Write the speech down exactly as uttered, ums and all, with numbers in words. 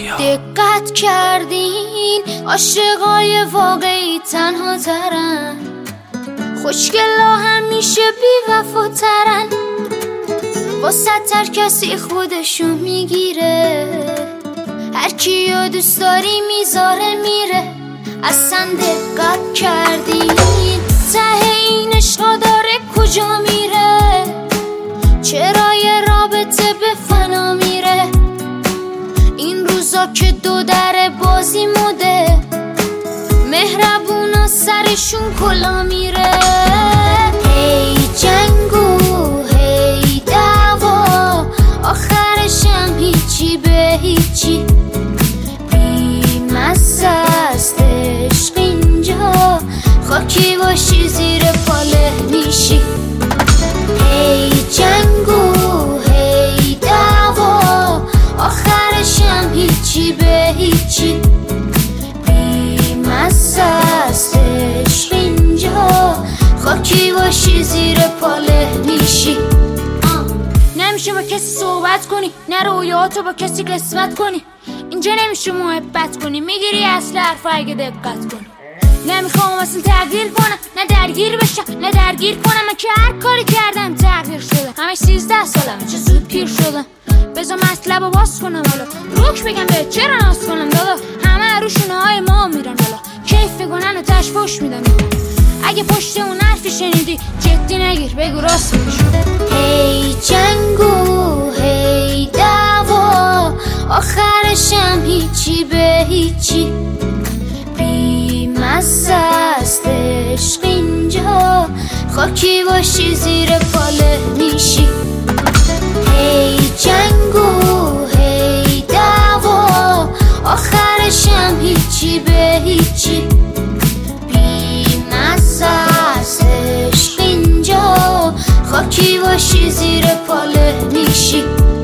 دقت کردین عاشقای واقعی تنها ترن، خوشگلا همیشه بی وفاترن، واسه هر کسی خودشو میگیره، هر کیو دوست داری میذاره میره. اصلا دقت کردین ته این عشقا داره کجا میره؟ چرا یه رابطه به فنا میره؟ این روزا که دو در بازی موده، مهربونا سرشون کلا میره. هی جنگو هی دعوا، آخرش هم هیچی به هیچی. بی‌مزه است عشق اینجا، خاکی باشی زیر پاله میشی. هی جنگو هی دعوا، آخرش هم هیچی به هیچی. بی‌مزه است عشق اینجا، خاکی باشی زیر پاله میشی. نمیشه با کسی صحبت کنی، نه رویاتو با کسی قسمت کنی. اینجا نمیشه محبت کنی، میگیری اصل حرف اگه دقت کنی. نمیخوام اصلا تغییر کنم، نه درگیر بشم نه درگیر کنم. من که هر کاری کردم تغییر شدم، همش سیزده سالم چه زود پیر شدم. بذار مطلب رو باز کنم حالا، روک بگم به چرا ناز کنم دادا. همه روشونه های ما میرن بالا، کیف میکنن و تش پشت میدم. اگه پشت اون حرفی شنیدی جدی نگیر، بگو راست میگی. هی جنگو هی دعوا، آخرش هم هیچی به هیچی. بی‌مزه است عشق اینجا، خاکی باشی زیر پاله میشی. هی جنگو هی دعوا، آخرش هم هیچی به هیچی. بی‌مزه است عشق اینجا، خاکی باشی زیر پاله میشی.